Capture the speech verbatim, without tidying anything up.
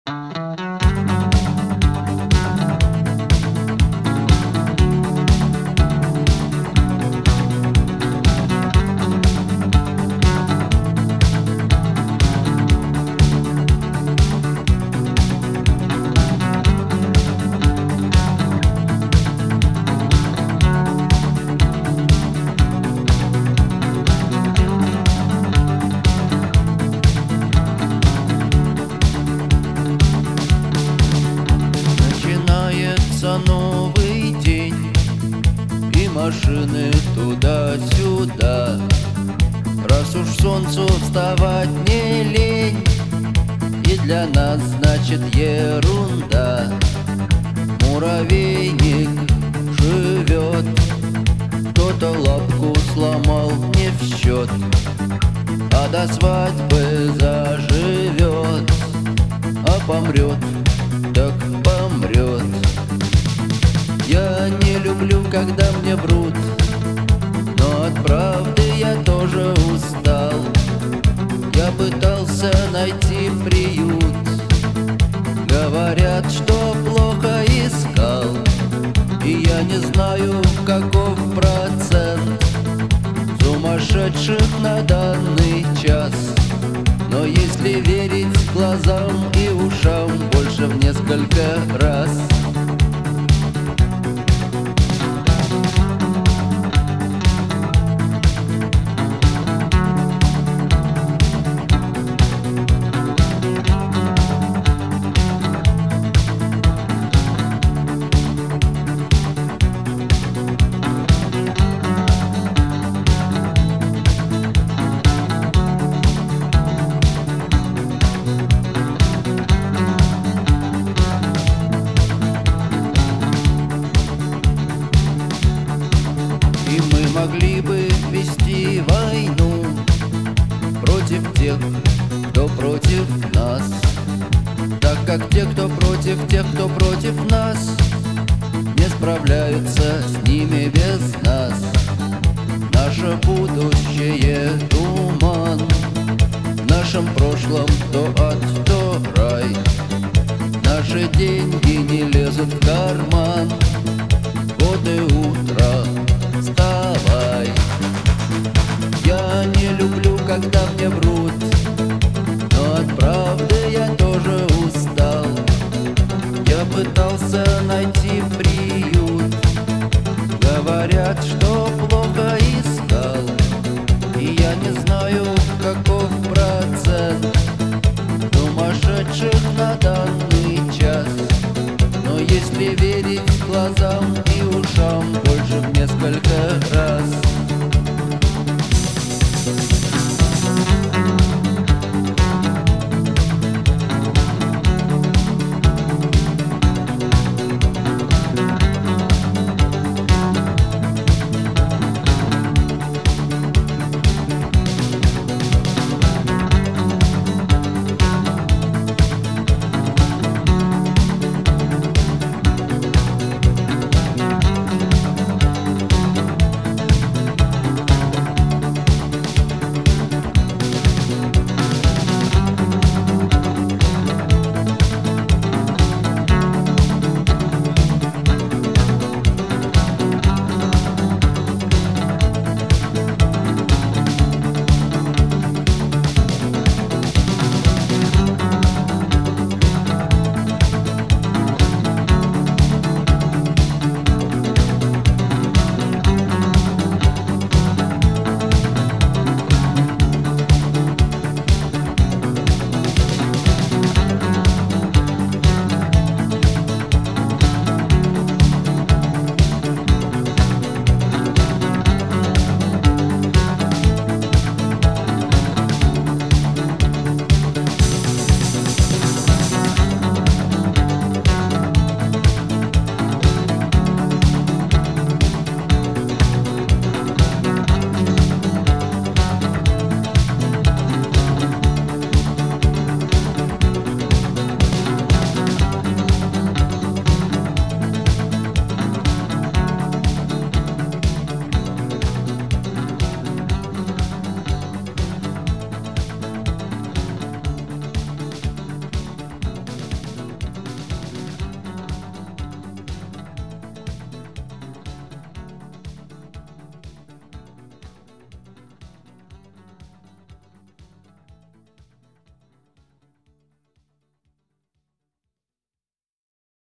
Новый день, и машины туда-сюда. Раз уж солнцу вставать не лень, и для нас значит ерунда. Муравейник живет, кто-то лапку сломал не в счет, а до свадьбы заживет, а помрет, так помрет. Я не люблю, когда мне врут, но от правды я тоже устал. Я пытался найти приют, говорят, что плохо искал, и я не знаю, каков процент сумасшедших на данный час. Но если верить глазам и ушам, больше в несколько раз. Могли бы вести войну против тех, кто против нас, так как те, кто против тех, кто против нас, не справляются с ними без нас. Наше будущее — туман, в нашем прошлом то ад, то рай. Наши деньги не лезут в карман, вот и утро, вставай. Я не люблю, когда мне врут, но от правды я тоже устал. Я пытался найти приют, говорят, что плохо искал, и я не знаю, каков процент сумасшедших на данный час. Но если верить глазам и ушам, больше в несколько раз.